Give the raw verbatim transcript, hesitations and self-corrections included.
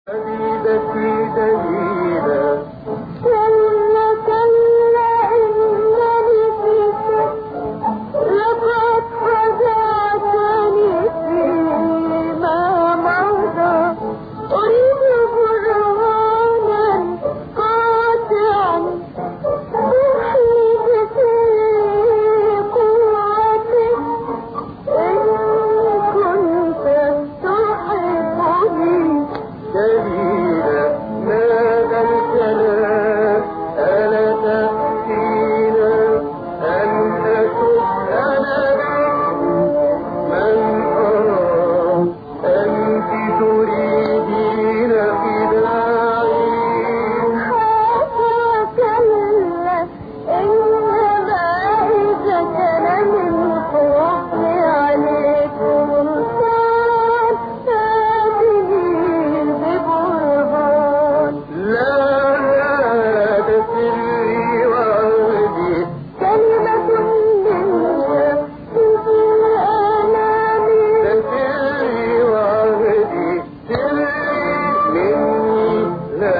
حبيبتي دليلا كلا كلا إنني فيك لقد خدعتني فيما مضى أريد برهانا قاطعا تحيط في قوتك إن كنت تحبني دليلا